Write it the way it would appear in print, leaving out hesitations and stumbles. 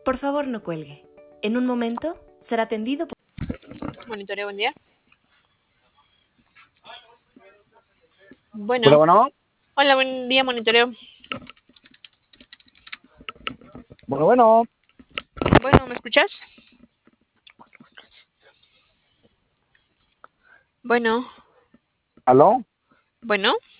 Por favor, no cuelgue. En un momento será atendido por... Monitoreo, buen día. Bueno, Bueno. bueno. Hola, buen día, monitoreo. Bueno. Bueno, ¿me escuchas? Bueno. ¿Aló? Bueno.